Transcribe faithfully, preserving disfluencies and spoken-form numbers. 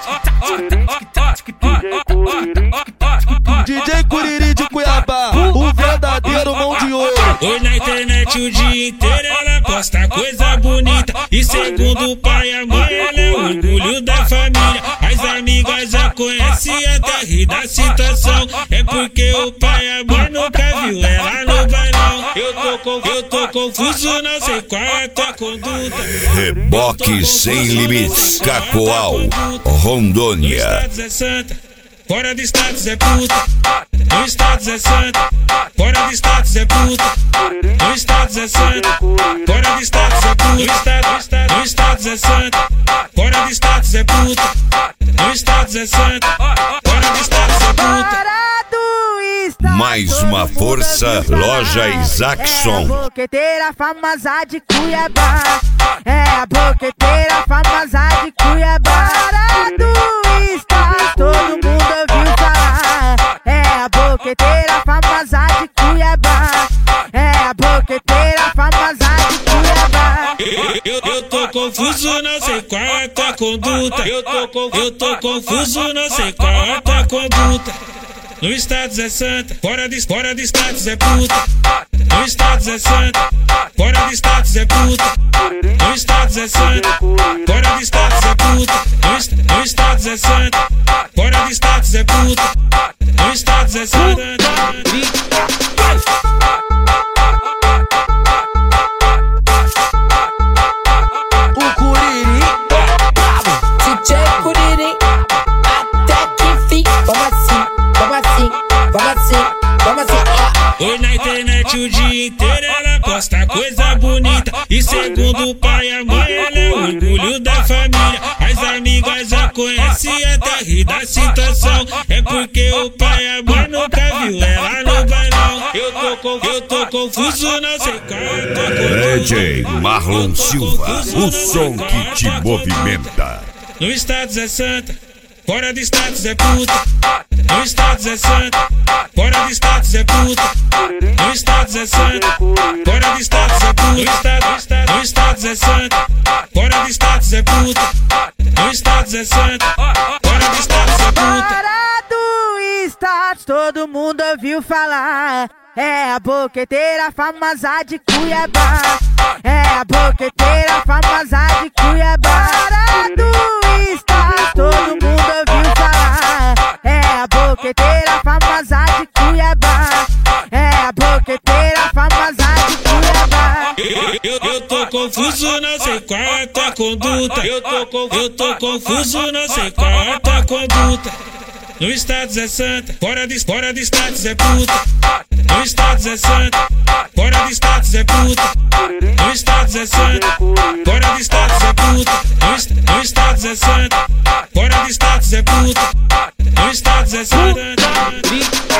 D J Curiri de Cuiabá, o verdadeiro mão de ouro. Oi, na internet o dia inteiro ela posta coisa bonita. E segundo o pai e a mãe, ela é o orgulho da família. As amigas já conhecem até rir da situação. É porque o pai e a mãe nunca viu ela no bailão. Eu tô, conf... eu tô confuso, não sei qual é a tua conduta. Reboque Sem Limites, Cacoal, Rondônia. Fora de status é puta, no status é santa. Fora de status é puta, no status é santa. Fora de status é puta, no status é santa. Fora de status é puta, no status é santa. Fora de status é puta. Mais uma força, loja Isaacson. É a boqueteira famosa de Cuiabá. É a boqueteira famosa de Cuiabá. Parado está, todo mundo ouviu falar. É a boqueteira famosa de Cuiabá. É a boqueteira famosa de Cuiabá. Eu, eu, eu tô confuso, não sei qual é a tua conduta. Eu tô, conf... eu tô confuso, não sei qual é a tua conduta. No status é santa, fora de, fora de status é puta. No status é santa, fora de status é puta. No status é santa, fora de status é puta. No, no status é santa, fora de status é puta. No status é santa. O Curiri, D J Curiri, até que fim. Vamos assim, vamos assim, vamos assim, vamos assim. Oi, na internet o dia inteiro ela posta coisa bonita. E segundo o pai e a mãe, ela é o orgulho da família. As amigas já conhecem até rir da situação. É porque o pai e a mãe nunca viu ela no bailão. Eu tô, conf... eu tô confuso, não sei qual é a tua conduta. D J Marlon Silva, o som que te movimenta. No status é santa, fora de status é puta. No status é santa, fora de status é puta. No status é santa, fora de status é puta. No status é santa, fora de status é puta. No status é santa, fora de status é puta. Parado status, todo mundo ouviu falar. É a boqueteira famosa de Cuiabá. É a boqueteira famosa de Cuiabá. Parado status, todo mundo ouviu falar. É a boqueteira famosa de Cuiabá. É a boqueteira famosa de Cuiabá. Eu, eu, eu tô confuso, não sei qual é a tua conduta. Eu tô, conf... eu tô confuso, não sei qual é a tua conduta. No status é santa, fora de, fora de status é puta. No status é santa, fora de status é puta. No status é santa, fora de status é puta. No, no status é santa, fora de status é puta. No status é santa.